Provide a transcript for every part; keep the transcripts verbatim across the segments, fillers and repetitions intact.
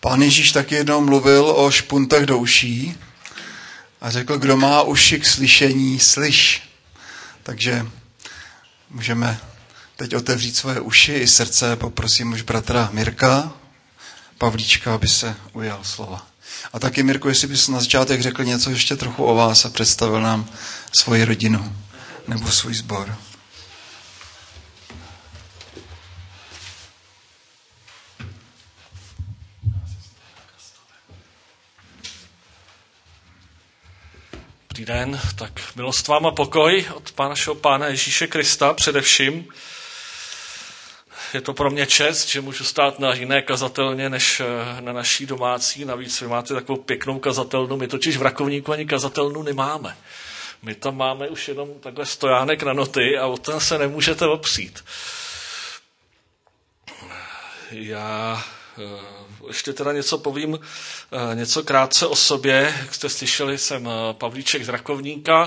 Pán Ježíš taky jednou mluvil o špuntech do uší a řekl, kdo má uši k slyšení, slyš. Takže můžeme teď otevřít svoje uši i srdce. Poprosím už bratra Mirka Pavlíčka, aby se ujal slova. A taky, Mirku, jestli bys na začátek řekl něco ještě trochu o vás a představil nám svoji rodinu nebo svůj sbor. Dobrý den, tak milost vám a pokoj od Pána našeho Pána Ježíše Krista především. Je to pro mě čest, že můžu stát na jiné kazatelně než na naší domácí. Navíc vy máte takovou pěknou kazatelnu, my totiž v Rakovníku ani kazatelnu nemáme. My tam máme už jenom takhle stojánek na noty a o ten se nemůžete opřít. Já ještě teda něco povím, něco krátce o sobě. Jak jste slyšeli, jsem Pavlíček z Rakovníka.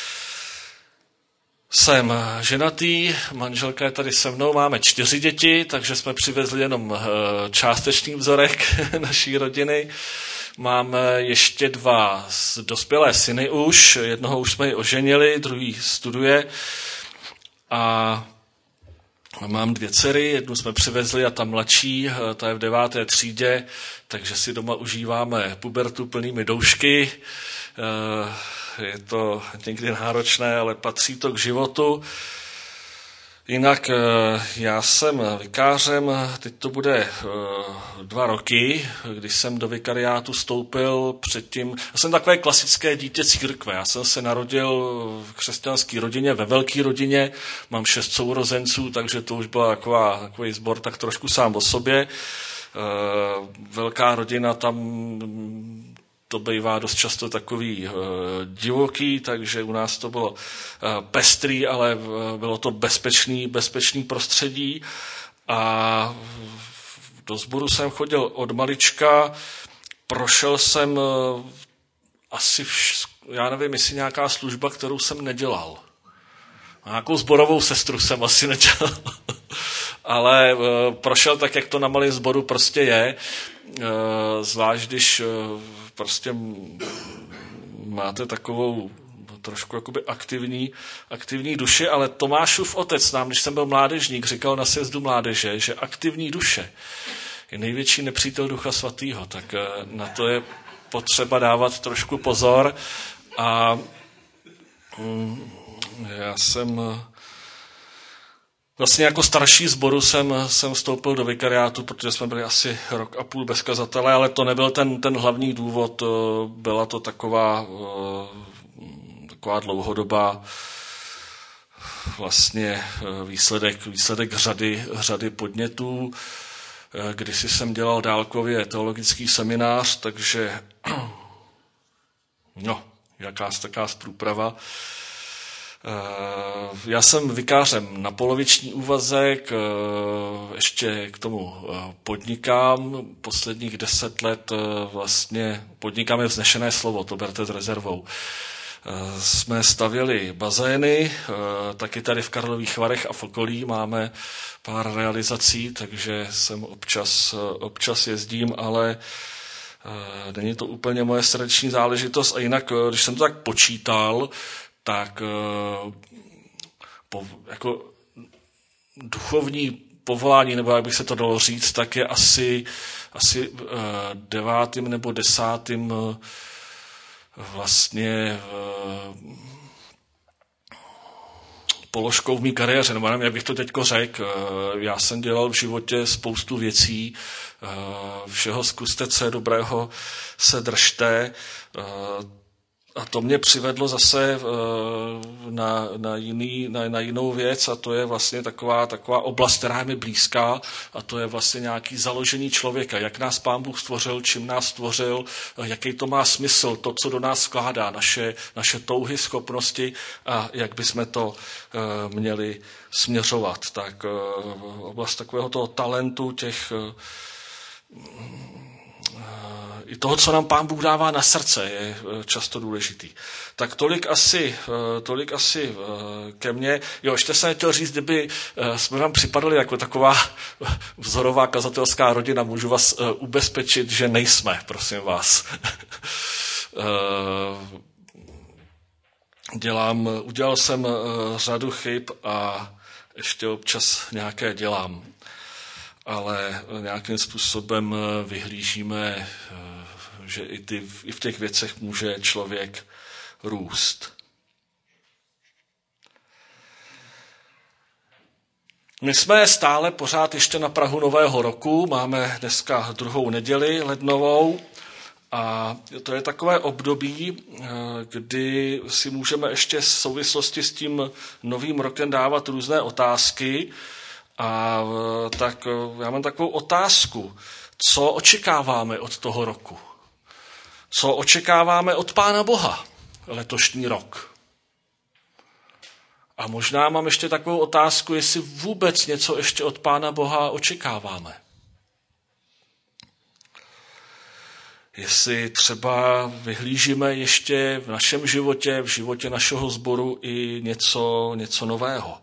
Jsem ženatý, manželka je tady se mnou, máme čtyři děti, takže jsme přivezli jenom částečný vzorek naší rodiny. Máme ještě dva dospělé syny už, jednoho už jsme ji oženili, druhý studuje a mám dvě dcery, jednu jsme přivezli a ta mladší, ta je v deváté třídě, takže si doma užíváme pubertu plnými doušky. Je to někdy náročné, ale patří to k životu. Jinak já jsem vikářem, teď to bude dva roky, když jsem do vikariátu vstoupil předtím. Já jsem takové klasické dítě církve. Já jsem se narodil v křesťanské rodině, ve velké rodině. Mám šest sourozenců, takže to už byla taková, takový sbor tak trošku sám o sobě. Velká rodina, tam to bývá dost často takový uh, divoký, takže u nás to bylo uh, pestrý, ale uh, bylo to bezpečný, bezpečný prostředí. A do sboru jsem chodil od malička, prošel jsem uh, asi, vš- já nevím, jestli nějaká služba, kterou jsem nedělal. Nějakou sborovou sestru jsem asi nedělal. Ale uh, prošel tak, jak to na malém sboru prostě je. Uh, zvlášť, když uh, prostě máte takovou trošku jakoby aktivní, aktivní duši, ale Tomášův otec nám, když jsem byl mládežník, říkal na sjezdu mládeže, že aktivní duše je největší nepřítel Ducha Svatého, tak na to je potřeba dávat trošku pozor. A já jsem vlastně jako starší sboru jsem, jsem vstoupil do vikariátu, protože jsme byli asi rok a půl bez kazatele, ale to nebyl ten, ten hlavní důvod, byla to taková, taková dlouhodobá vlastně výsledek, výsledek řady, řady podnětů. Kdysi jsem dělal dálkově teologický seminář, takže no, jakási taká průprava. Já jsem vikářem na poloviční úvazek, ještě k tomu podnikám. Posledních deset let vlastně podnikám je vznešené slovo, to berte s rezervou. Jsme stavěli bazény, taky tady v Karlových Varech a v okolí máme pár realizací, takže sem občas, občas jezdím, ale není to úplně moje srdeční záležitost. A jinak, když jsem to tak počítal, tak po, jako duchovní povolání, nebo jak bych se to dalo říct, tak je asi, asi devátým nebo desátým vlastně položkou v mý kariéře, nebo nevím, jak bych to teďko řekl. Já jsem dělal v životě spoustu věcí, všeho zkuste, co je dobrého, se držte. A to mě přivedlo zase na, na, jiný, na, na jinou věc, a to je vlastně taková, taková oblast, která je mi blízká, a to je vlastně nějaký založení člověka. Jak nás Pán Bůh stvořil, čím nás stvořil, jaký to má smysl, to, co do nás vkládá, naše, naše touhy, schopnosti a jak bychom to měli směřovat. Tak oblast takového toho talentu, těch i toho, co nám Pán Bůh dává na srdce, je často důležitý. Tak tolik asi, tolik asi ke mně. Jo, ještě jsem chtěl říct, kdyby jsme vám připadali jako taková vzorová kazatelská rodina, můžu vás ubezpečit, že nejsme, prosím vás. Dělám, udělal jsem řadu chyb a ještě občas nějaké dělám. Ale nějakým způsobem vyhlížíme, že i, ty, i v těch věcech může člověk růst. My jsme stále pořád ještě na prahu nového roku, máme dneska druhou neděli lednovou a to je takové období, kdy si můžeme ještě v souvislosti s tím novým rokem dávat různé otázky. A tak já mám takovou otázku. Co očekáváme od toho roku? Co očekáváme od Pána Boha letošní rok? A možná mám ještě takovou otázku, jestli vůbec něco ještě od Pána Boha očekáváme. Jestli třeba vyhlížíme ještě v našem životě, v životě našeho sboru i něco, něco nového.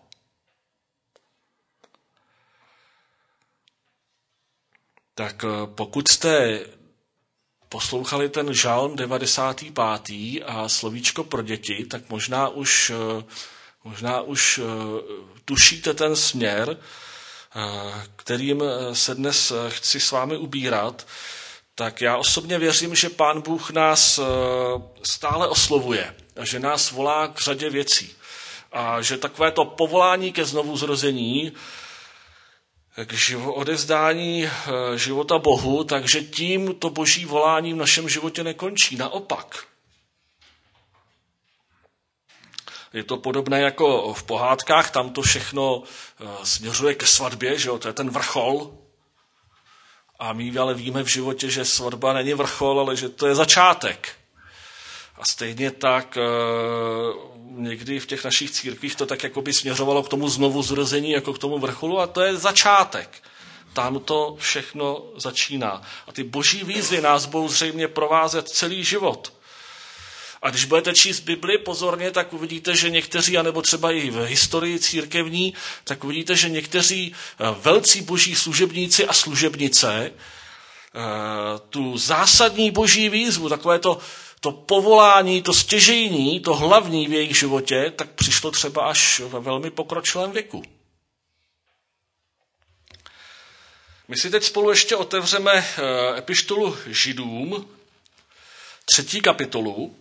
Tak pokud jste poslouchali ten žalm devadesátý pátý a slovíčko pro děti, tak možná už, možná už tušíte ten směr, kterým se dnes chci s vámi ubírat. Tak já osobně věřím, že Pán Bůh nás stále oslovuje a že nás volá k řadě věcí. A že takové to povolání ke znovuzrození, k živo, odevzdání života Bohu, takže tím to boží volání v našem životě nekončí. Naopak. Je to podobné jako v pohádkách, tam to všechno směřuje ke svatbě, že jo? To je ten vrchol. A my ale víme v životě, že svatba není vrchol, ale že to je začátek. A stejně tak e, někdy v těch našich církvích to tak jako by směřovalo k tomu znovu zrození, jako k tomu vrcholu, a to je začátek. Tam to všechno začíná. A ty boží výzvy nás budou zřejmě provázet celý život. A když budete číst Bibli pozorně, tak uvidíte, že někteří, anebo třeba i v historii církevní, tak uvidíte, že někteří velcí boží služebníci a služebnice tu zásadní boží výzvu, takové to, to povolání, to stěžejní, to hlavní v jejich životě, tak přišlo třeba až ve velmi pokročilém věku. My si teď spolu ještě otevřeme epištolu Židům, třetí kapitolu,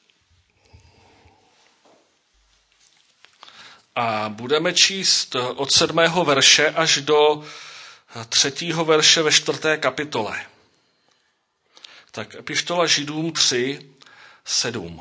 a budeme číst od sedmého verše až do třetího verše ve čtvrté kapitole. Tak epištola Židům tři, sedm.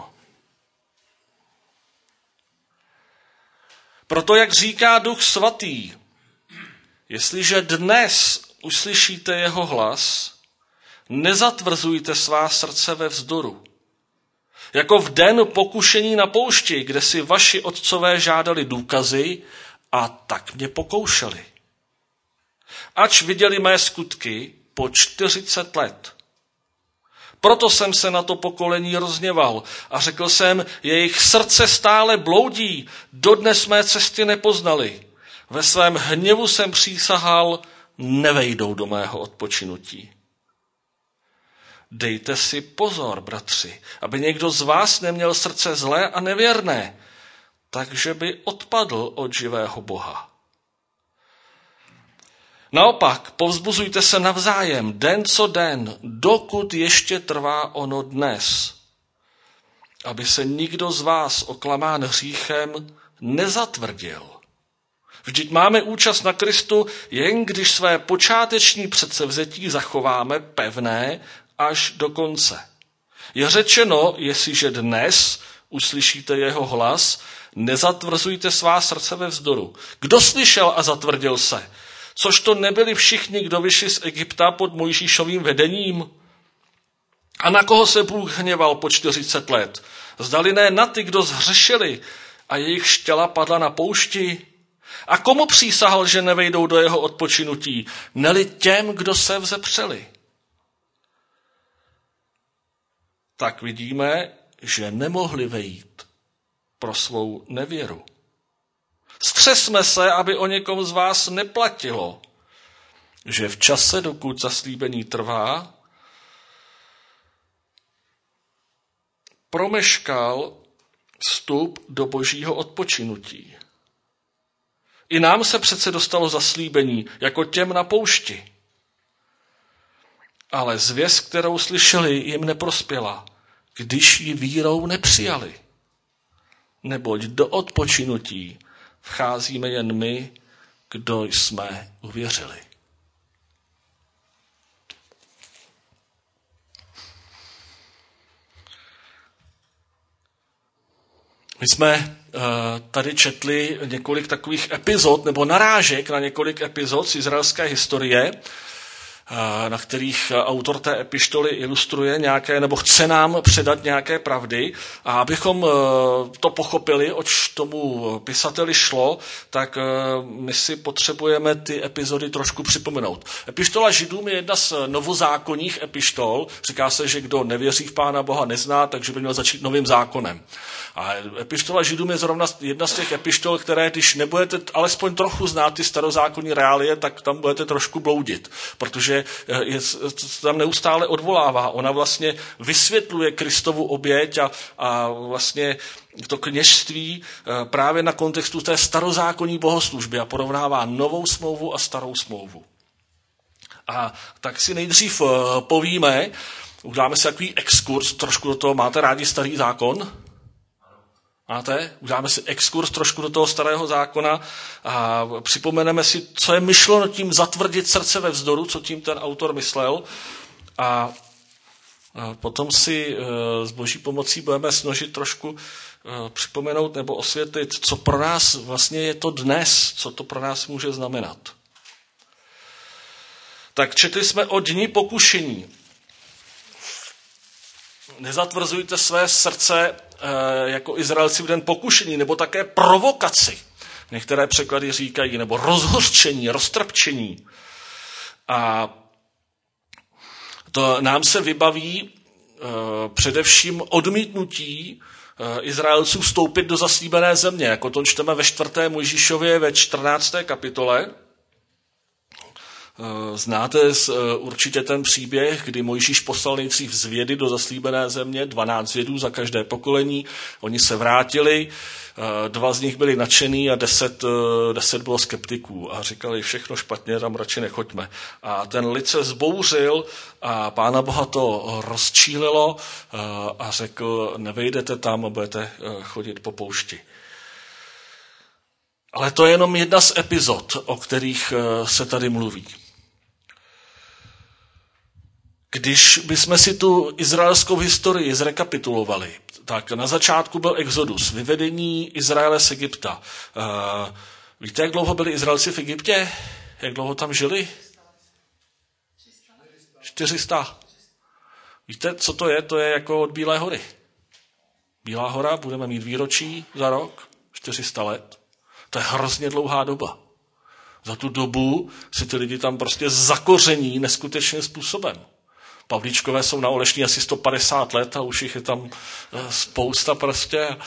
Proto, jak říká Duch Svatý, jestliže dnes uslyšíte jeho hlas, nezatvrzujte svá srdce ve vzdoru. Jako v den pokušení na poušti, kde si vaši otcové žádali důkazy a tak mě pokoušeli. Ač viděli mé skutky po čtyřicet let. Proto jsem se na to pokolení rozněval a řekl jsem, jejich srdce stále bloudí, dodnes mé cesty nepoznali. Ve svém hněvu jsem přísahal, nevejdou do mého odpočinutí. Dejte si pozor, bratři, aby někdo z vás neměl srdce zlé a nevěrné, takže by odpadl od živého Boha. Naopak, povzbuzujte se navzájem, den co den, dokud ještě trvá ono dnes, aby se nikdo z vás oklamán hříchem nezatvrdil. Vždyť máme účast na Kristu, jen když své počáteční předsevzetí zachováme pevné až do konce. Je řečeno, jestliže dnes uslyšíte jeho hlas, nezatvrzujte svá srdce ve vzdoru. Kdo slyšel a zatvrdil se? Což to nebyli všichni, kdo vyšli z Egypta pod Mojžíšovým vedením? A na koho se Bůh hněval po čtyřicet let? Zdali ne na ty, kdo zhřešili a jejich štěla padla na poušti? A komu přísahal, že nevejdou do jeho odpočinutí? Neli těm, kdo se vzepřeli? tak vidíme, že nemohli vejít pro svou nevěru. Střesme se, aby o někom z vás neplatilo, že v čase, dokud zaslíbení trvá, promeškal vstup do božího odpočinutí. I nám se přece dostalo zaslíbení, jako těm na poušti. Ale zvěst, kterou slyšeli, jim neprospěla, když ji vírou nepřijali. Neboť do odpočinutí vcházíme jen my, kdo jsme uvěřili. My jsme uh, tady četli několik takových epizod, nebo narážek na několik epizod z izraelské historie, na kterých autor té epištoly ilustruje nějaké, nebo chce nám předat nějaké pravdy. A abychom to pochopili, oč tomu pisateli šlo, tak my si potřebujeme ty epizody trošku připomenout. Epištola Židům je jedna z novozákonních epištol. Říká se, že kdo nevěří v Pána Boha nezná, takže by měl začít novým zákonem. A epištola Židům je zrovna jedna z těch epištol, které, když nebudete alespoň trochu znát ty starozákonní reálie, tak tam budete trošku bloudit, protože je, tam neustále odvolává. Ona vlastně vysvětluje Kristovu oběť a, a vlastně to kněžství právě na kontextu té starozákonní bohoslužby a porovnává novou smlouvu a starou smlouvu. A tak si nejdřív povíme, uděláme si takový exkurs, trošku do toho, máte rádi starý zákon? Máte? Uděláme si exkurs trošku do toho starého zákona a připomeneme si, co je myšleno tím zatvrdit srdce ve vzdoru, co tím ten autor myslel. A potom si s boží pomocí budeme snažit trošku připomenout nebo osvětlit, co pro nás vlastně je to dnes, co to pro nás může znamenat. Tak četli jsme o dni pokušení. Nezatvrzujte své srdce jako Izraelci v den pokušení, nebo také provokaci. Některé překlady říkají, nebo rozhořčení, roztrpčení. A to nám se vybaví především odmítnutí Izraelců vstoupit do zaslíbené země, jako to čteme ve čtvrté Mojžíšově ve čtrnácté kapitole. Znáte určitě ten příběh, kdy Mojžíš poslal nejdřív zvědy do zaslíbené země, dvanáct zvědů za každé pokolení. Oni se vrátili, dva z nich byli nadšený a deset, deset bylo skeptiků a říkali, všechno špatně, tam radši nechoďme. A ten lid se zbouřil a Pána Boha to rozčílilo a řekl, nevejdete tam a budete chodit po poušti. Ale to je jenom jedna z epizod, o kterých se tady mluví. Když bychom si tu izraelskou historii zrekapitulovali, tak na začátku byl Exodus, vyvedení Izraele z Egypta. Víte, jak dlouho byli Izraelci v Egyptě? Jak dlouho tam žili? čtyři sta. Víte, co to je? To je jako od Bílé hory. Bílá hora, budeme mít výročí za rok, čtyři sta let. To je hrozně dlouhá doba. Za tu dobu si ty lidi tam prostě zakoření neskutečným způsobem. Pavlíčkové jsou na Olešní asi sto padesát let a už jich je tam spousta prostě.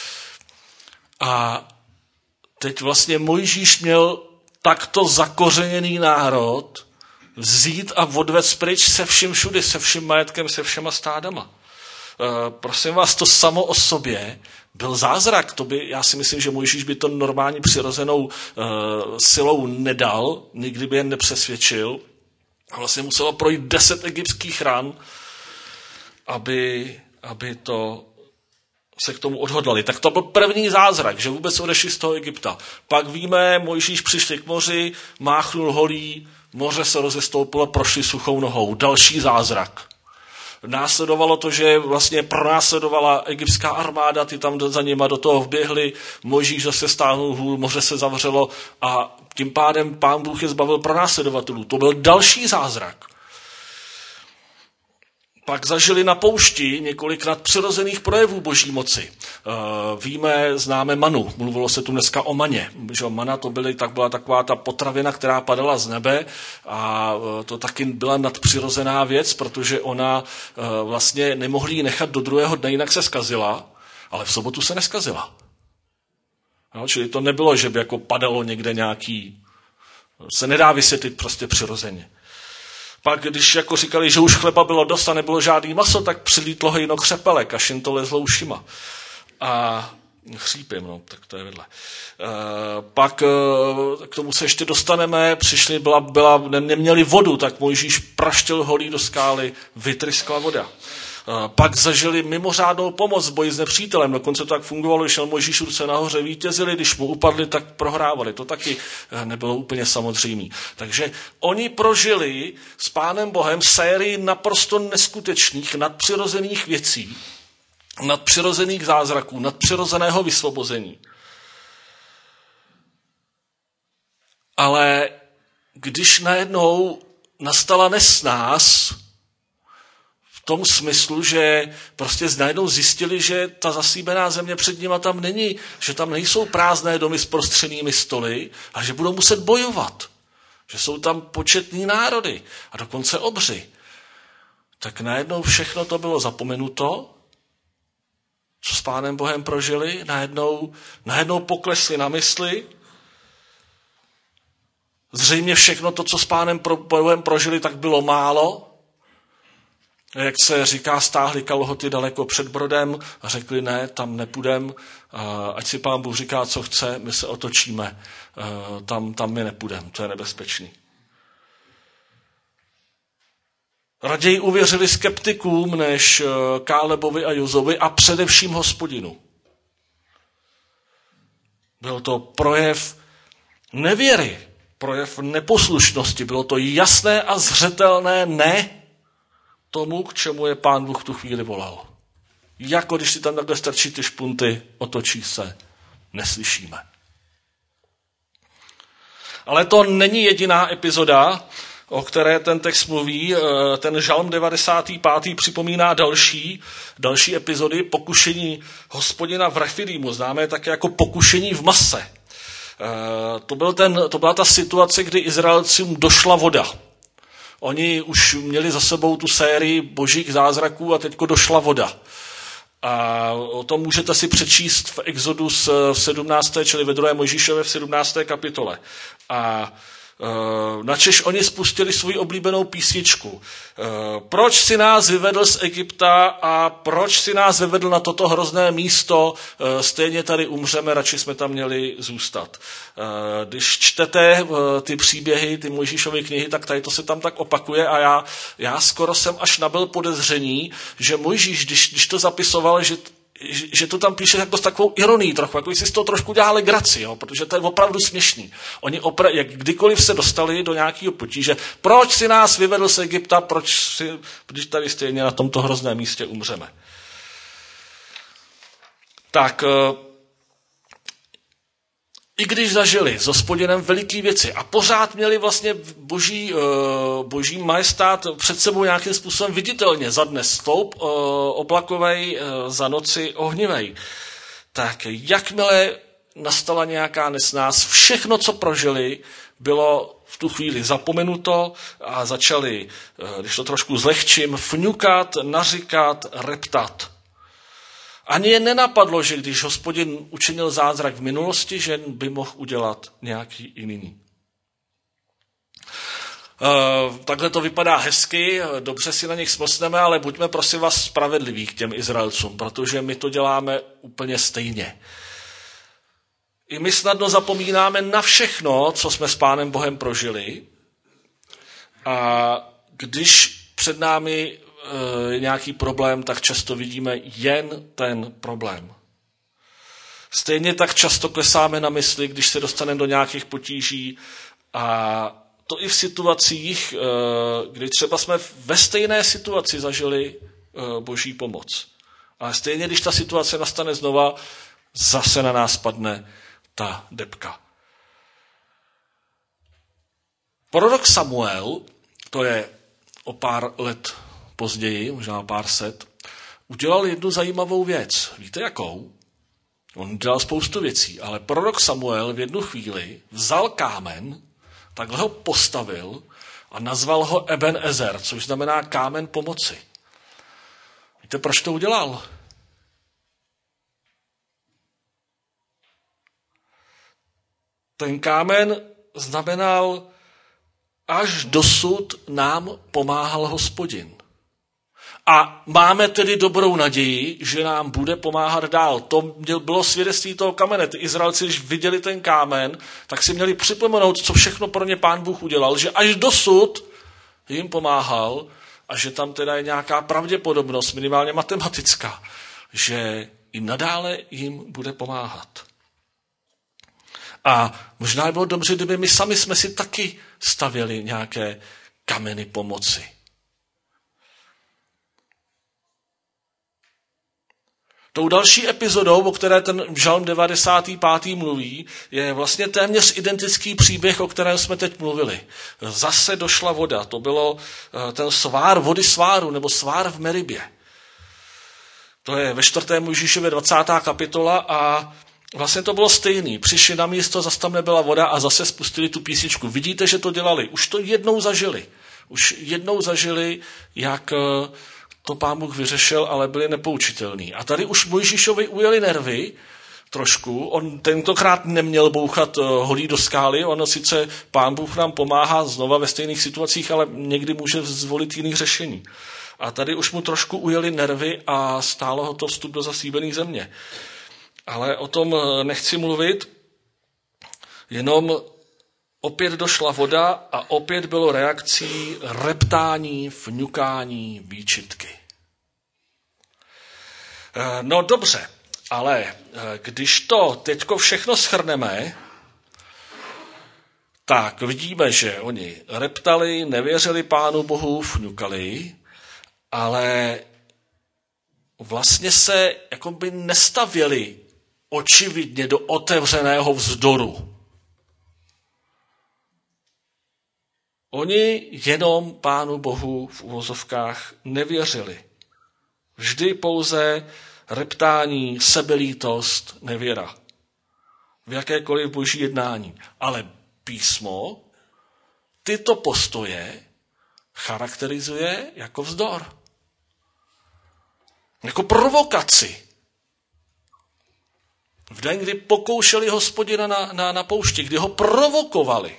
A teď vlastně Mojžíš měl takto zakořeněný národ vzít a odvést pryč se vším všudy, se vším majetkem, se všema stádama. Prosím vás, to samo o sobě byl zázrak. To by, já si myslím, že Mojžíš by to normální přirozenou uh, silou nedal, nikdy by jen nepřesvědčil. Vlastně muselo projít deset egyptských ran, aby, aby to se k tomu odhodlali. Tak to byl první zázrak, že vůbec odešli z toho Egypta. Pak víme, Mojžíš přišli k moři, máchnul holí, moře se rozestoupilo, prošli suchou nohou. Další zázrak. Následovalo to, že vlastně pronásledovala egyptská armáda, ty tam za nima do toho vběhli, Mojžíš zase stáhnul hůl, moře se zavřelo a tím pádem Pán Bůh je zbavil pronásledovatelů. To byl další zázrak. Pak zažili na poušti několik nadpřirozených projevů boží moci. Víme, známe manu. Mluvilo se tu dneska o maně. Že mana to byly, tak byla taková ta potravina, která padala z nebe a to taky byla nadpřirozená věc, protože ona vlastně nemohli ji nechat do druhého dne, jinak se zkazila, ale v sobotu se neskazila. No, čili to nebylo, že by jako padalo někde nějaký... Se nedá vysvětlit prostě přirozeně. Pak, když jako říkali, že už chleba bylo dost a nebylo žádný maso, tak přilítlo hejno křepelek a šin to lezlo ušima. A chřípím, no, tak to je vedle. E, pak e, k tomu se ještě dostaneme, přišli, byla, byla, neměli vodu, tak Mojžíš praštil holí do skály, vytryskla voda. Pak zažili mimořádnou pomoc v boji s nepřítelem. Dokonce to tak fungovalo, když šel Mojžíš ruce nahoře, vítězili, když mu upadli, tak prohrávali. To taky nebylo úplně samozřejmé. Takže oni prožili s Pánem Bohem sérii naprosto neskutečných, nadpřirozených věcí, nadpřirozených zázraků, nadpřirozeného vysvobození. Ale když najednou nastala nesnás, v tom smyslu, že prostě najednou zjistili, že ta zaslíbená země před nima tam není, že tam nejsou prázdné domy s prostřenými stoly, ale že budou muset bojovat. Že jsou tam početní národy a dokonce obři. Tak najednou všechno to bylo zapomenuto, co s Pánem Bohem prožili, najednou, najednou poklesli na mysli. Zřejmě všechno to, co s Pánem Bohem prožili, tak bylo málo. Jak se říká, stáhli kalhoty daleko před brodem a řekli, ne, tam nepůjdem, ať si Pán Bůh říká, co chce, my se otočíme, tam, tam my nepůjdem, to je nebezpečný. Raději uvěřili skeptikům než Kálebovi a Jozovi a především Hospodinu. Byl to projev nevěry, projev neposlušnosti, bylo to jasné a zřetelné ne tomu, k čemu je Pán Bůh v tu chvíli volal. Jako když si tam takhle strčí ty špunty, otočí se, neslyšíme. Ale to není jediná epizoda, o které ten text mluví. Ten žalm devadesátý pátý připomíná další, další epizody pokušení Hospodina v Refidimu, známé také jako pokušení v mase. To, byl ten, to byla ta situace, kdy Izraelcům došla voda. Oni už měli za sebou tu sérii božích zázraků a teďko došla voda. A o tom můžete si přečíst v Exodus v sedmnácté čili ve druhé Mojžíšově v sedmnácté kapitole. A načež oni spustili svou oblíbenou písničku. Proč si nás vyvedl z Egypta a proč si nás vyvedl na toto hrozné místo, stejně tady umřeme, radši jsme tam měli zůstat. Když čtete ty příběhy, ty Mojžíšovy knihy, tak tady to se tam tak opakuje a já, já skoro jsem až nabyl podezření, že Mojžíš, když, když to zapisoval, že že to tam píše jako s takovou ironii trochu, jako si z toho trošku dělá legraci, jo, protože to je opravdu směšný. Oni opra- jak kdykoliv se dostali do nějakého potíže, proč si nás vyvedl z Egypta, proč si, když tady stejně na tomto hrozném místě umřeme. Tak, i když zažili s Hospodinem veliký věci a pořád měli vlastně boží, boží majestát před sebou nějakým způsobem viditelně, za dne stoup oblakovej, za noci ohnivej, tak jakmile nastala nějaká nesnás, všechno, co prožili, bylo v tu chvíli zapomenuto a začali, když to trošku zlehčím, fňukat, naříkat, reptat. Ani je nenapadlo, že když Hospodin učinil zázrak v minulosti, že by mohl udělat nějaký jiný. E, takhle to vypadá hezky, dobře si na nich smlsneme, ale buďme prosím vás spravedliví k těm Izraelcům, protože my to děláme úplně stejně. I my snadno zapomínáme na všechno, co jsme s Pánem Bohem prožili. A když před námi je nějaký problém, tak často vidíme jen ten problém. Stejně tak často klesáme na mysli, když se dostaneme do nějakých potíží a to i v situacích, kdy třeba jsme ve stejné situaci zažili boží pomoc. Ale stejně, když ta situace nastane znova, zase na nás padne ta debka. Prorok Samuel, to je o pár let později, možná pár set, udělal jednu zajímavou věc. Víte jakou? On dělal spoustu věcí, ale prorok Samuel v jednu chvíli vzal kámen, takhle ho postavil a nazval ho Eben Ezer, což znamená kámen pomoci. Víte, proč to udělal? Ten kámen znamenal, až dosud nám pomáhal Hospodin. A máme tedy dobrou naději, že nám bude pomáhat dál. To bylo svědectví toho kamene. Ty Izraelci, když viděli ten kámen, tak si měli připomenout, co všechno pro ně Pán Bůh udělal, že až dosud jim pomáhal a že tam teda je nějaká pravděpodobnost, minimálně matematická, že i nadále jim bude pomáhat. A možná by bylo dobře, kdyby my sami jsme si taky stavěli nějaké kameny pomoci. Tou další epizodou, o které ten žalm devadesátý pátý mluví, je vlastně téměř identický příběh, o kterém jsme teď mluvili. Zase došla voda. To bylo ten svár vody sváru, nebo svár v Meribě. To je ve čtvrtém Mojžíšově dvacátá kapitola a vlastně to bylo stejný. Přišli na místo, zase tam nebyla voda a zase spustili tu písničku. Vidíte, že to dělali. Už to jednou zažili. Už jednou zažili, jak to Pán Bůh vyřešil, ale byli nepoučitelní. A tady už Mojžíšovi ujeli nervy trošku. On tentokrát neměl bouchat holí do skály. Ono sice Pán Bůh nám pomáhá znova ve stejných situacích, ale někdy může zvolit jiných řešení. A tady už mu trošku ujeli nervy a stálo ho to vstup do zaslíbené země. Ale o tom nechci mluvit, jenom opět došla voda a opět bylo reakcí reptání, fňukání, výčitky. No dobře, ale když to teďko všechno shrneme, tak vidíme, že oni reptali, nevěřili Pánu Bohu, fňukali, ale vlastně se jakoby nestavěli očividně do otevřeného vzdoru. Oni jenom Pánu Bohu v uvozovkách nevěřili. Vždy pouze reptání, sebelítost, nevěra. V jakékoliv boží jednání. Ale písmo tyto postoje charakterizuje jako vzdor. Jako provokaci. V den, kdy pokoušeli Hospodina na, na, na poušti, kdy ho provokovali.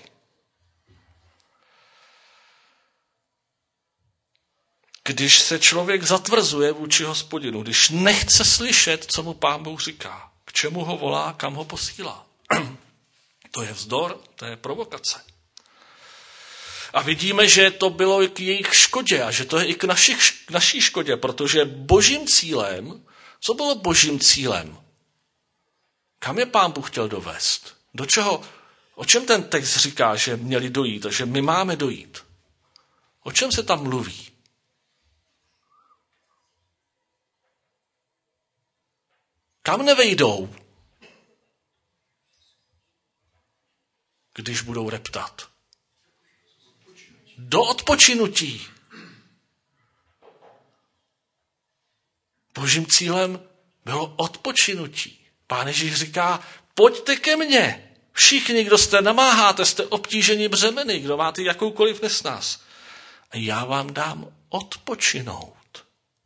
Když se člověk zatvrzuje vůči Hospodinu, když nechce slyšet, co mu Pán Bůh říká, k čemu ho volá, kam ho posílá. To je vzdor, to je provokace. A vidíme, že to bylo k jejich škodě a že to je i k, našich, k naší škodě, protože božím cílem, co bylo božím cílem? Kam je Pán Bůh chtěl dovést? Do čeho? O čem ten text říká, že měli dojít a že my máme dojít? O čem se tam mluví? Kam nevejdou, když budou reptat? Do odpočinutí. Božím cílem bylo odpočinutí. Pán Ježíš říká, pojďte ke mně. Všichni, kdo jste namáháte, jste obtíženi břemeny, kdo máte jakoukoliv nesnás. A já vám dám odpočinout.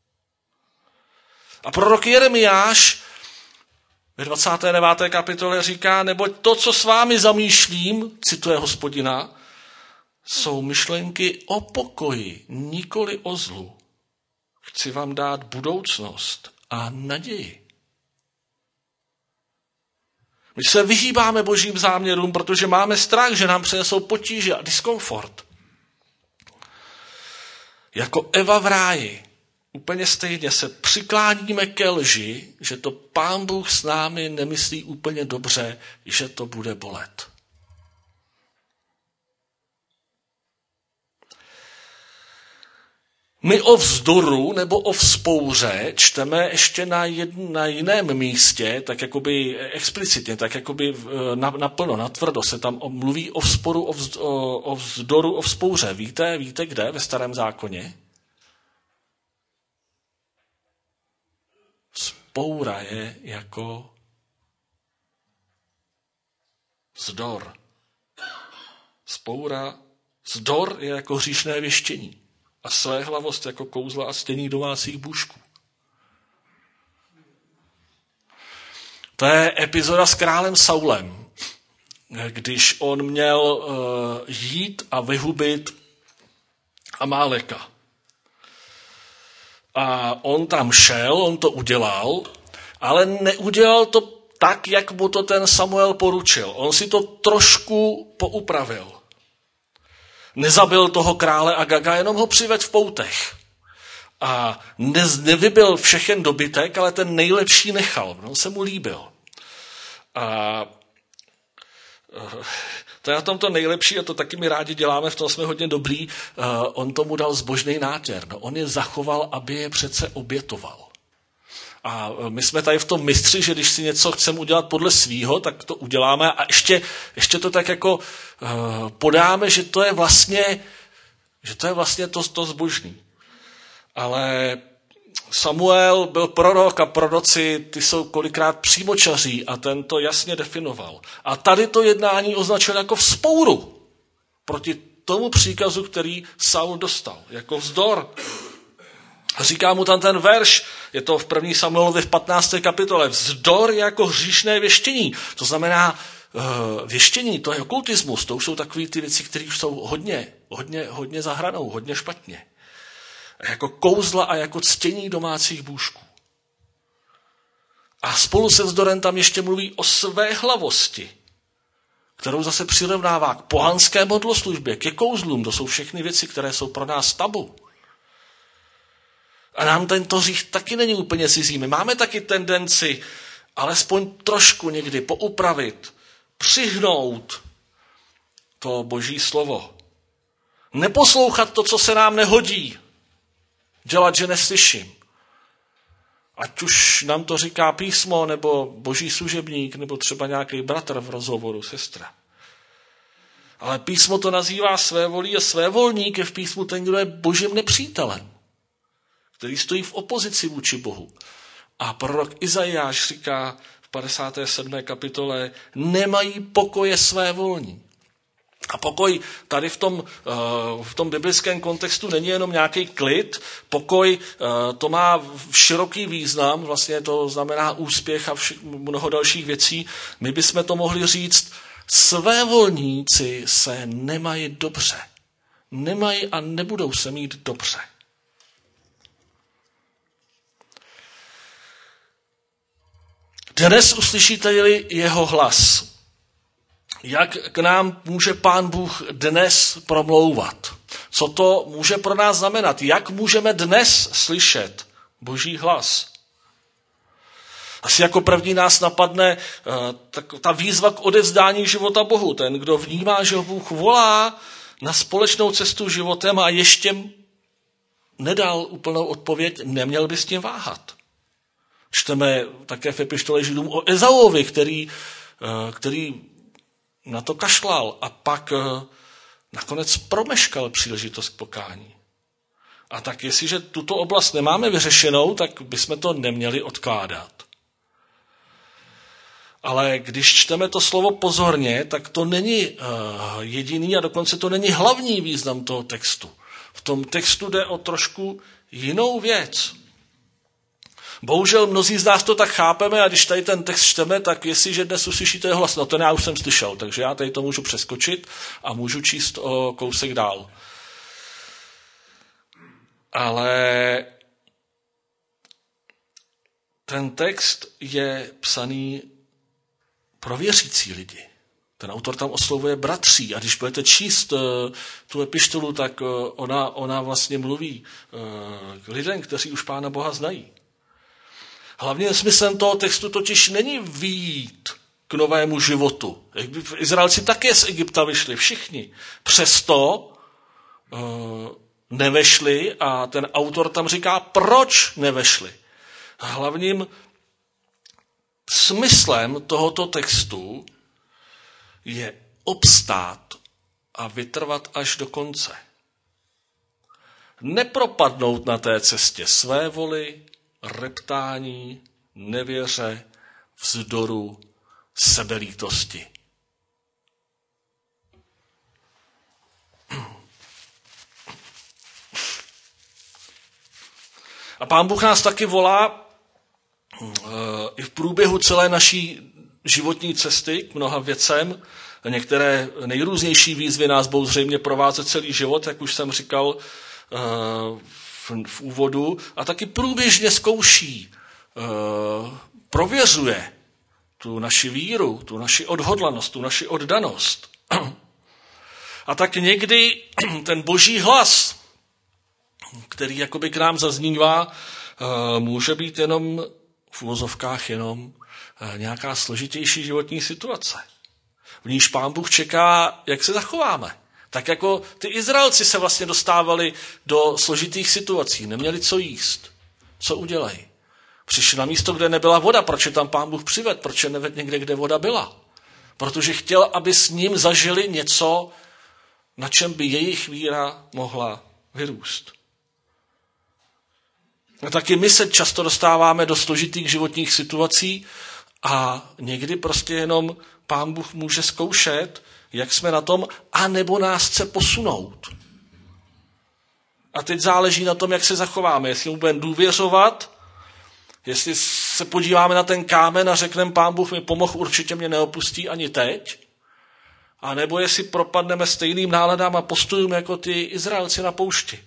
A prorok Jeremiáš ve dvacáté deváté kapitole říká, neboť to, co s vámi zamýšlím, cituje Hospodina, jsou myšlenky o pokoji, nikoli o zlu. Chci vám dát budoucnost a naději. My se vyhýbáme božím záměrům, protože máme strach, že nám přinesou potíže a diskomfort. Jako Eva v ráji. Úplně stejně se přikláníme ke lži, že to Pán Bůh s námi nemyslí úplně dobře, že to bude bolet. My o vzdoru nebo o vzpouře čteme ještě na, jedn, na jiném místě, tak jakoby explicitně, tak jakoby naplno, natvrdo se tam mluví o vzporu, o, vz, o, o vzdoru, o vzpouře. Víte, víte kde ve Starém zákoně? vzpoura je jako vzdor. Vzpoura, vzdor je jako hříšné věštění a svéhlavost jako kouzla a stění domácích bůžků. To je epizoda s králem Saulem, když on měl uh, jít a vyhubit Amáleka. A on tam šel, on to udělal, ale neudělal to tak, jak mu to ten Samuel poručil. On si to trošku poupravil. Nezabil toho krále Agaga, jenom ho přivedl v poutech. A ne, nevybil všechen dobytek, ale ten nejlepší nechal. On se mu líbil. A to je na tom to nejlepší a to taky my rádi děláme, v tom jsme hodně dobrý. On tomu dal zbožný nátěr. No, on je zachoval, aby je přece obětoval. A my jsme tady v tom mistři, že když si něco chceme udělat podle svýho, tak to uděláme a ještě, ještě to tak jako uh, podáme, že to je vlastně, že to je vlastně to, to zbožný. Ale Samuel byl prorok a proroci, ty jsou kolikrát přímočaří a ten to jasně definoval. A tady to jednání označil jako vzpouru proti tomu příkazu, který Saul dostal, jako vzdor. A říká mu tam ten verš, je to v první Samuelovi v patnácté kapitole, vzdor je jako hříšné věštění. To znamená, věštění, to je okultismus, to už jsou takové ty věci, které už jsou hodně, hodně, hodně za hranou, hodně špatně. Jako kouzla a jako ctění domácích bůžků. A spolu se vzdorem tam ještě mluví o svéhlavosti, kterou zase přirovnává k pohanské modloslužbě, ke kouzlům. To jsou všechny věci, které jsou pro nás tabu. A nám tento hřích taky není úplně cizí. My máme taky tendenci alespoň trošku někdy poupravit, přihnout to Boží slovo. Neposlouchat to, co se nám nehodí. Dělat, že neslyším. Ať už nám to říká písmo, nebo Boží služebník, nebo třeba nějaký bratr v rozhovoru, sestra. Ale písmo to nazývá svévolí a svévolník je v písmu ten, kdo je Božím nepřítelem, který stojí v opozici vůči Bohu. A prorok Izajáš říká v padesáté sedmé kapitole, nemají pokoje svévolní. A pokoj tady v tom, v tom biblickém kontextu není jenom nějaký klid. Pokoj to má široký význam, vlastně to znamená úspěch a vši, mnoho dalších věcí. My bychom to mohli říct, svévolníci se nemají dobře. Nemají a nebudou se mít dobře. Dnes uslyšíte-li jeho hlas. Jak k nám může Pán Bůh dnes promlouvat? Co to může pro nás znamenat? Jak můžeme dnes slyšet Boží hlas? Asi jako první nás napadne tak ta výzva k odevzdání života Bohu. Ten, kdo vnímá, že ho Bůh volá na společnou cestu životem a ještě nedal úplnou odpověď, neměl by s tím váhat. Čteme také v epištole Židům o Ezauovi, který, který na to kašlal a pak nakonec promeškal příležitost k pokání. A tak jestliže tuto oblast nemáme vyřešenou, tak bychom to neměli odkládat. Ale když čteme to slovo pozorně, tak to není jediný a dokonce to není hlavní význam toho textu. V tom textu jde o trošku jinou věc. Bohužel mnozí z nás to tak chápeme a když tady ten text čteme, tak jestliže dnes uslyšíte jeho hlas, no ten já už jsem slyšel, takže já tady to můžu přeskočit a můžu číst o kousek dál. Ale ten text je psaný pro věřící lidi. Ten autor tam oslovuje bratří a když budete číst uh, tu epištolu, tak uh, ona, ona vlastně mluví uh, k lidem, kteří už Pána Boha znají. Hlavním smyslem toho textu totiž není vyjít k novému životu. Izraelci také z Egypta vyšli, všichni. Přesto uh, nevešli a ten autor tam říká, proč nevešli. Hlavním smyslem tohoto textu je obstát a vytrvat až do konce. Nepropadnout na té cestě své voli, reptání, nevěře, vzdoru, sebelítosti. A Pán Bůh nás taky volá i v průběhu celé naší životní cesty k mnoha věcem. Některé nejrůznější výzvy nás budou zřejmě provázet celý život, jak už jsem říkal v úvodu, a taky průběžně zkouší, prověřuje tu naši víru, tu naši odhodlanost, tu naši oddanost. A tak někdy ten boží hlas, který jakoby k nám zaznívá, může být jenom v uvozovkách jenom nějaká složitější životní situace. V níž Pán Bůh čeká, jak se zachováme. Tak jako ty Izraelci se vlastně dostávali do složitých situací, neměli co jíst. Co udělají? Přišli na místo, kde nebyla voda. Proč je tam Pán Bůh přivedl? Proč je nevedl někde, kde voda byla? Protože chtěl, aby s ním zažili něco, na čem by jejich víra mohla vyrůst. A taky my se často dostáváme do složitých životních situací a někdy prostě jenom Pán Bůh může zkoušet, jak jsme na tom, anebo nás chce posunout. A teď záleží na tom, jak se zachováme. Jestli mu budeme důvěřovat, jestli se podíváme na ten kámen a řekneme, Pán Bůh mi pomohl, určitě mě neopustí ani teď, a nebo jestli propadneme stejným náladám a postojům jako ty Izraelci na poušti.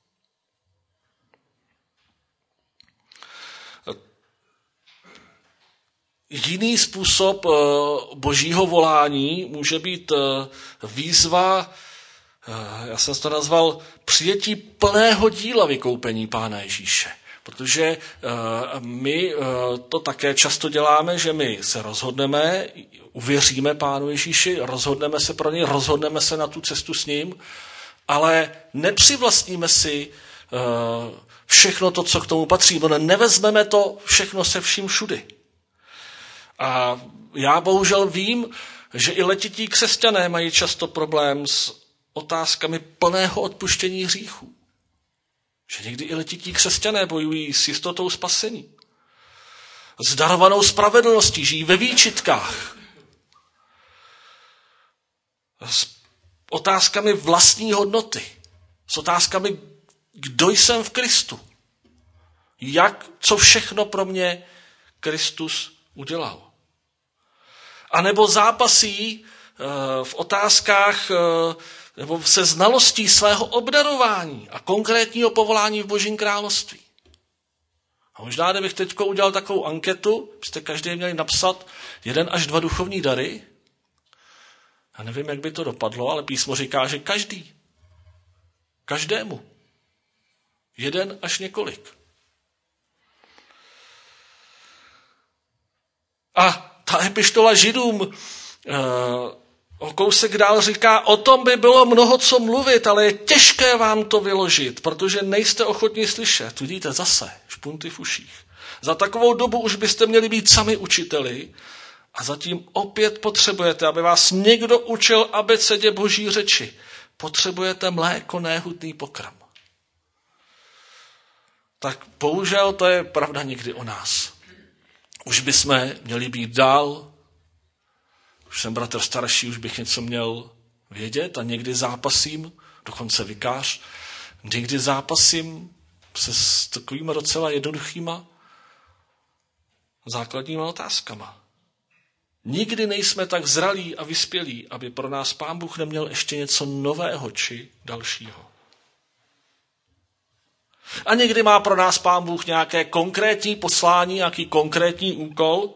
Jiný způsob božího volání může být výzva, já jsem to nazval, přijetí plného díla vykoupení Pána Ježíše. Protože my to také často děláme, že my se rozhodneme, uvěříme Pánu Ježíši, rozhodneme se pro něj, rozhodneme se na tu cestu s ním, ale nepřivlastníme si všechno to, co k tomu patří, protože nevezmeme to všechno se vším všudy. A já bohužel vím, že i letití křesťané mají často problém s otázkami plného odpuštění hříchů. Že někdy i letití křesťané bojují s jistotou spasení. S darovanou spravedlností, žijí ve výčitkách. S otázkami vlastní hodnoty. S otázkami, kdo jsem v Kristu. Jak, co všechno pro mě Kristus udělal. A nebo zápasí v otázkách nebo se znalostí svého obdarování a konkrétního povolání v Božím království. A možná, kdybych teď udělal takovou anketu, byste každý měli napsat jeden až dva duchovní dary. Já nevím, jak by to dopadlo, ale písmo říká, že každý. Každému. Jeden až několik. A ta epištola Židům o kousek dál říká, o tom by bylo mnoho co mluvit, ale je těžké vám to vyložit, protože nejste ochotní slyšet. Vidíte zase, špunty v uších. Za takovou dobu už byste měli být sami učiteli a zatím opět potřebujete, aby vás někdo učil abecedě boží řeči. Potřebujete mléko, ne hutný pokrm. Tak bohužel to je pravda někdy o nás. Už bychom měli být dál. Už jsem bratr starší, už bych něco měl vědět a někdy zápasím, dokonce vikář, někdy zápasím se s takovýma docela jednoduchýma základníma otázkama. Nikdy nejsme tak zralí a vyspělí, aby pro nás Pán Bůh neměl ještě něco nového či dalšího. A někdy má pro nás Pán Bůh nějaké konkrétní poslání, nějaký konkrétní úkol.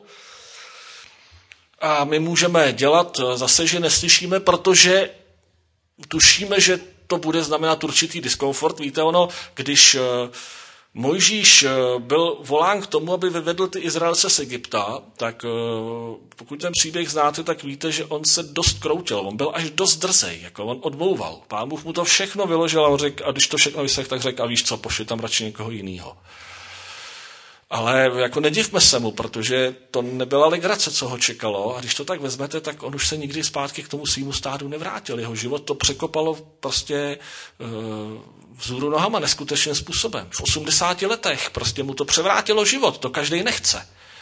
A my můžeme dělat zase, že neslyšíme, protože tušíme, že to bude znamenat určitý diskomfort. Víte, ono, když Mojžíš byl volán k tomu, aby vyvedl ty Izraelce z Egypta, tak pokud ten příběh znáte, tak víte, že on se dost kroutil. On byl až dost drzej, jako on odmlouval. Pán Bůh mu to všechno vyložil a on řekl, a když to všechno vyslechl, tak řekl, a víš co, pošli tam radši někoho jiného. Ale jako nedivme se mu, protože to nebyla legrace, co ho čekalo. A když to tak vezmete, tak on už se nikdy zpátky k tomu svýmu stádu nevrátil. Jeho život to překopalo prostě uh, vzhůru nohama neskutečným způsobem. V osmdesáti letech prostě mu to převrátilo život. To každej nechce.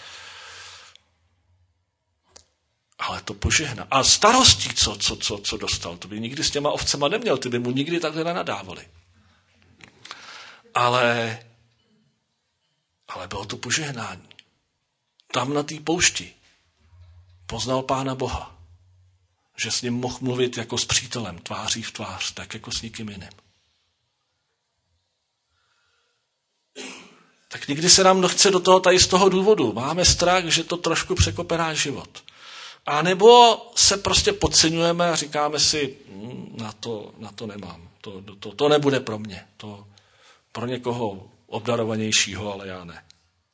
to požehná. A starostí, co, co, co, co dostal, to by nikdy s těma ovcema neměl, ty by mu nikdy takhle nenadávali. Ale, ale bylo to požehnání. Tam na té poušti poznal Pána Boha, že s ním mohl mluvit jako s přítelem, tváří v tvář, tak jako s nikým jiným. Tak někdy se nám chce do toho tady z toho důvodu. Máme strach, že to trošku překope náš život. A nebo se prostě podceňujeme a říkáme si, hm, na, to, na to nemám. To, to, to nebude pro mě. To pro někoho obdarovanějšího, ale já ne.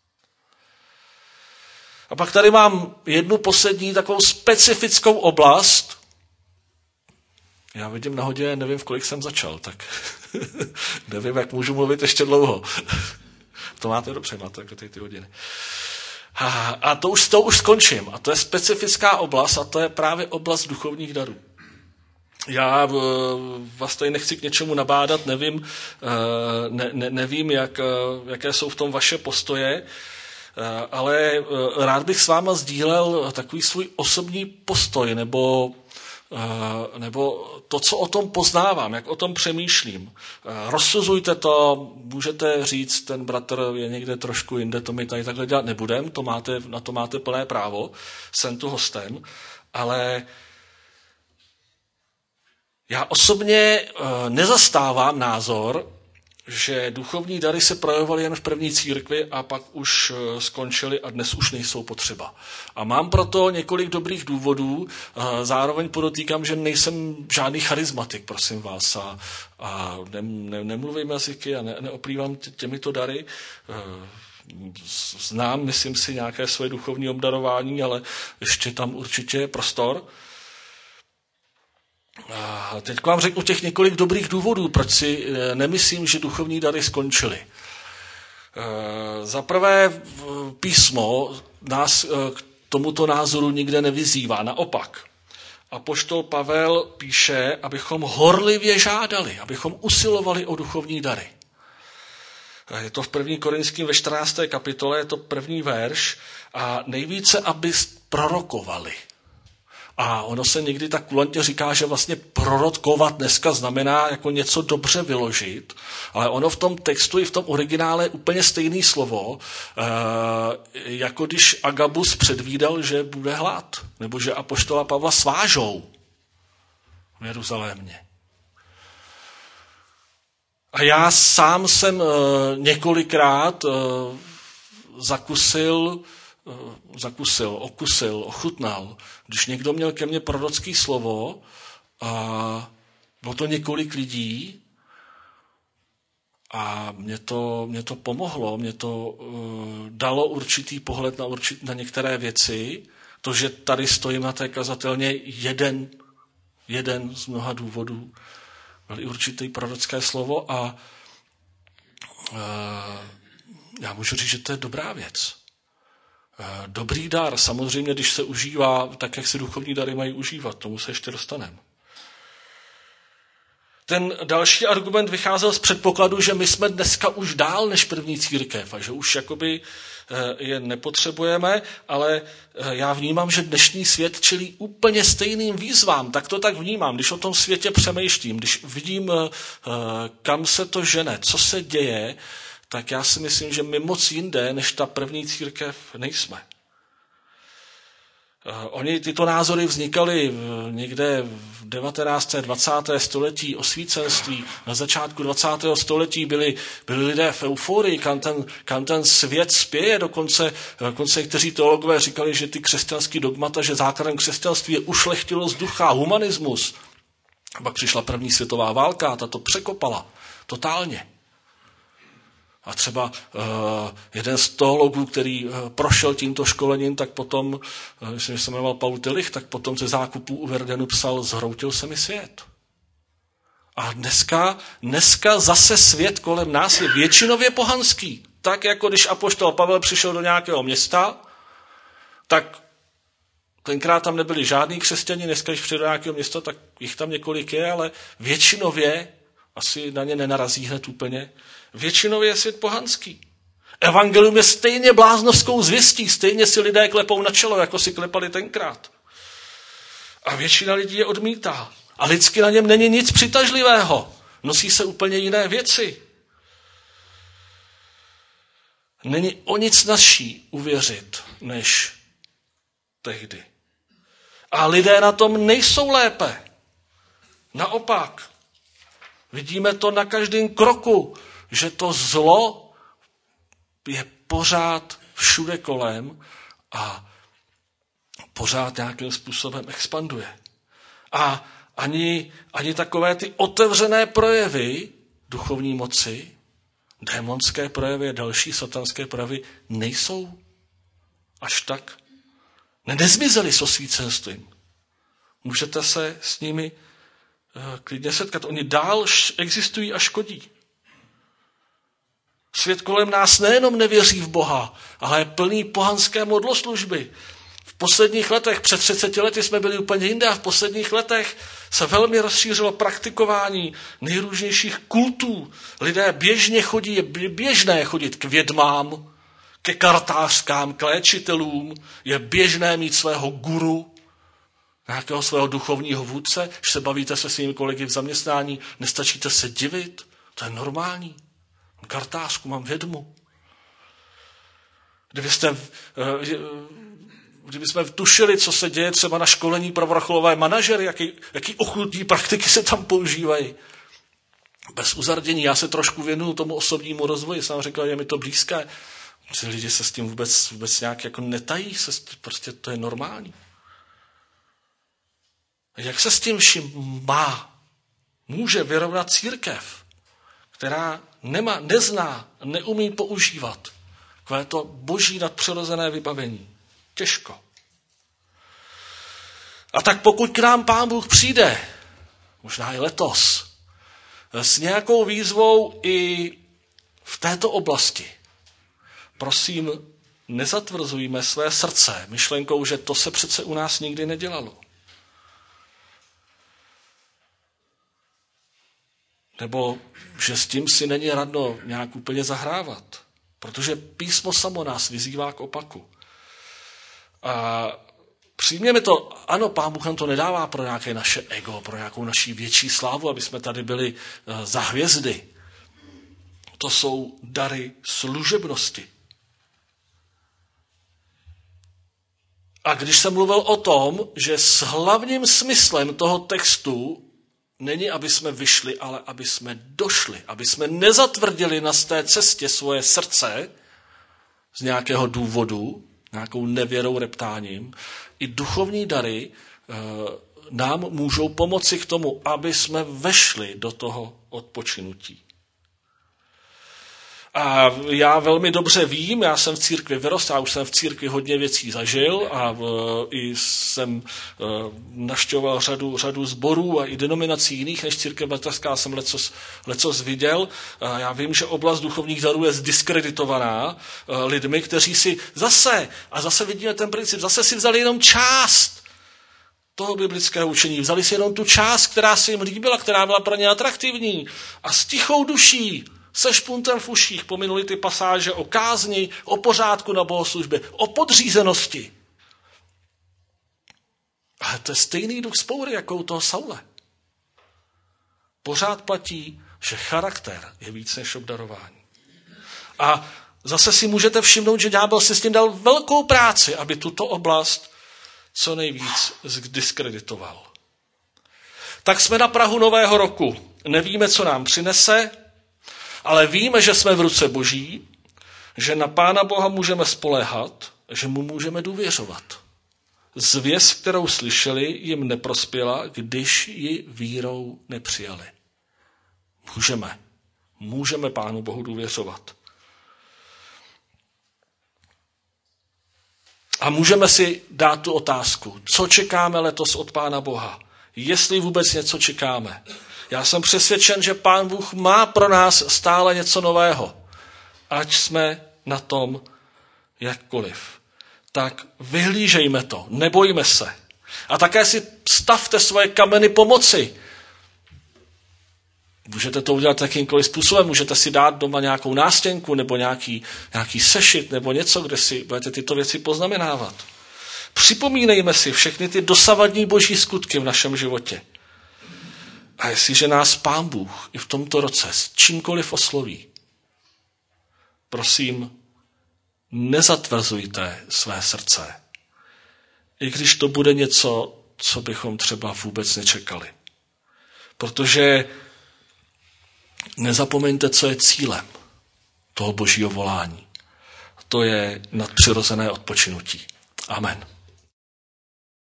A pak tady mám jednu poslední takovou specifickou oblast. Já vidím na hodě, nevím, v kolik jsem začal, tak nevím, jak můžu mluvit ještě dlouho. To máte dobře, máte jako ty, ty hodiny. A, a to už, to už skončím. A to je specifická oblast a to je právě oblast duchovních darů. Já vás tady nechci k něčemu nabádat, nevím, ne, ne, nevím jak, jaké jsou v tom vaše postoje, ale rád bych s váma sdílel takový svůj osobní postoj, nebo, nebo to, co o tom poznávám, jak o tom přemýšlím. Rozsuzujte to, můžete říct, ten bratr je někde trošku jinde, to my tady takhle dělat nebudem, to máte, na to máte plné právo, jsem tu hostem, ale já osobně nezastávám názor, že duchovní dary se projevovaly jen v první církvi a pak už skončily a dnes už nejsou potřeba. A mám proto několik dobrých důvodů, zároveň podotýkám, že nejsem žádný charismatik, prosím vás, a, a ne, ne, nemluvím jazyky a ne, neoplývám těmito dary. Znám, myslím si, nějaké svoje duchovní obdarování, ale ještě tam určitě je prostor. A teď vám řeknu těch několik dobrých důvodů, proč si nemyslím, že duchovní dary skončily. Za prvé, písmo nás k tomuto názoru nikde nevyzývá, naopak. Apoštol Pavel píše, abychom horlivě žádali, abychom usilovali o duchovní dary. Je to v první Korinským ve čtrnácté kapitole, je to první verš a nejvíce, aby prorokovali. A ono se někdy tak kulantně říká, že vlastně prorokovat dneska znamená jako něco dobře vyložit, ale ono v tom textu i v tom originále je úplně stejné slovo, jako když Agabus předvídal, že bude hlad, nebo že apoštola Pavla svážou v Jeruzalémě. A já sám jsem několikrát zakusil, zakusil, okusil, ochutnal, když někdo měl ke mně prorocké slovo a bylo to několik lidí a mě to, mě to pomohlo, mě to uh, dalo určitý pohled na, určit, na některé věci, to, že tady stojím na té kazatelně jeden, jeden z mnoha důvodů, byl i určitý prorocké slovo a uh, já můžu říct, že to je dobrá věc. Dobrý dar, samozřejmě, když se užívá tak, jak se duchovní dary mají užívat, tomu se ještě dostaneme. Ten další argument vycházel z předpokladu, že my jsme dneska už dál než první církev a že už jakoby je nepotřebujeme, ale já vnímám, že dnešní svět čelí úplně stejným výzvám. Tak to tak vnímám, když o tom světě přemýšlím, když vidím, kam se to žene, co se děje, tak já si myslím, že my moc jinde, než ta první církev, nejsme. Oni, tyto názory vznikaly někde v devatenáctém dvacátém století, osvícenství. Na začátku dvacátého století byli, byli lidé v euforii, kam ten, kam ten svět spěje. Dokonce, dokonce někteří teologové říkali, že ty křesťanský dogmata, že základem křesťanství je ušlechtilost ducha, humanismus. A pak přišla první světová válka a ta to překopala totálně. A třeba uh, jeden z teologů, který uh, prošel tímto školením, tak potom, uh, myslím, že se jmenoval Paul Tillich, tak potom ze zákupů u Verdenu psal, zhroutil se mi svět. A dneska, dneska zase svět kolem nás je většinově pohanský. Tak jako když apoštol Pavel přišel do nějakého města, tak tenkrát tam nebyli žádní křesťani, dneska když přijde do nějakého města, tak jich tam několik je, ale většinově, asi na ně nenarazí hned úplně, většinově je svět pohanský. Evangelium je stejně bláznovskou zvěstí, stejně si lidé klepou na čelo, jako si klepali tenkrát. A většina lidí je odmítá. A lidsky na něm není nic přitažlivého. Nosí se úplně jiné věci. Není o nic snazší uvěřit, než tehdy. A lidé na tom nejsou lépe. Naopak. Vidíme to na každém kroku, že to zlo je pořád všude kolem a pořád nějakým způsobem expanduje. A ani, ani takové ty otevřené projevy duchovní moci, démonské projevy a další satanské projevy nejsou až tak. Ne, nezmizely s osvícenstvím. Můžete se s nimi uh, klidně setkat. Oni dál existují a škodí. Svět kolem nás nejenom nevěří v Boha, ale je plný pohanské modloslužby. V posledních letech, před třiceti lety jsme byli úplně jinde a v posledních letech se velmi rozšířilo praktikování nejrůznějších kultů. Lidé běžně chodí, je běžné chodit k vědmám, ke kartářkám, k léčitelům, je běžné mít svého guru, nějakého svého duchovního vůdce. Když se bavíte se svými kolegy v zaměstnání, nestačíte se divit, to je normální. Mám kartářku, mám vědmu. Kdybyste, kdybychom tušili, co se děje třeba na školení pro vrcholové manažery, jaký, jaký okultní praktiky se tam používají. Bez uzardění. Já se trošku věnuju tomu osobnímu rozvoji. Jsem řekl, je mi to blízké. Že lidi se s tím vůbec, vůbec nějak jako netají. Se, prostě to je normální. Jak se s tím vším má? Může vyrovnat církev, která nemá, nezná, neumí používat takové to boží nadpřirozené vybavení. Těžko. A tak pokud k nám Pán Bůh přijde, možná i letos, s nějakou výzvou i v této oblasti, prosím, nezatvrzujme své srdce myšlenkou, že to se přece u nás nikdy nedělalo. Nebo že s tím si není radno nějak úplně zahrávat. Protože písmo samo nás vyzývá k opaku. A přijměme to, ano, Pán Bůh nám to nedává pro nějaké naše ego, pro nějakou naší větší slávu, aby jsme tady byli za hvězdy. To jsou dary služebnosti. A když jsem mluvil o tom, že s hlavním smyslem toho textu není, aby jsme vyšli, ale aby jsme došli, aby jsme nezatvrdili na té cestě svoje srdce z nějakého důvodu, nějakou nevěrou, reptáním. I duchovní dary e, nám můžou pomoci k tomu, aby jsme vešli do toho odpočinutí. A já velmi dobře vím, já jsem v církvi vyrostl, já už jsem v církvi hodně věcí zažil a v, i jsem e, navštěvoval řadu, řadu sborů a i denominací jiných než církev bratrská, jsem lecos, lecos viděl. A já vím, že oblast duchovních darů je zdiskreditovaná e, lidmi, kteří si zase, a zase vidíme ten princip, zase si vzali jenom část toho biblického učení. Vzali si jenom tu část, která se jim líbila, která byla pro ně atraktivní a s tichou duší se špuntem v uších pominuli ty pasáže o kázni, o pořádku na bohoslužbě, o podřízenosti. Ale to je stejný duch vzpoury, jako u toho Saule. Pořád platí, že charakter je víc než obdarování. A zase si můžete všimnout, že ďábel si s tím dal velkou práci, aby tuto oblast co nejvíc zdiskreditoval. Tak jsme na prahu nového roku. Nevíme, co nám přinese, ale víme, že jsme v ruce Boží, že na Pána Boha můžeme spoléhat, že mu můžeme důvěřovat. Zvěst, kterou slyšeli, jim neprospěla, když ji vírou nepřijali. Můžeme. Můžeme Pánu Bohu důvěřovat. A můžeme si dát tu otázku, co čekáme letos od Pána Boha. Jestli vůbec něco čekáme. Já jsem přesvědčen, že Pán Bůh má pro nás stále něco nového. Ať jsme na tom jakkoliv. Tak vyhlížejme to, nebojme se. A také si stavte svoje kameny pomoci. Můžete to udělat jakýmkoliv způsobem, můžete si dát doma nějakou nástěnku nebo nějaký, nějaký sešit nebo něco, kde si budete tyto věci poznamenávat. Připomínejme si všechny ty dosavadní boží skutky v našem životě. A jestliže nás Pán Bůh i v tomto roce s čímkoliv osloví, prosím, nezatvrzujte své srdce. I když to bude něco, co bychom třeba vůbec nečekali. Protože nezapomeňte, co je cílem toho božího volání. To je nadpřirozené odpočinutí. Amen.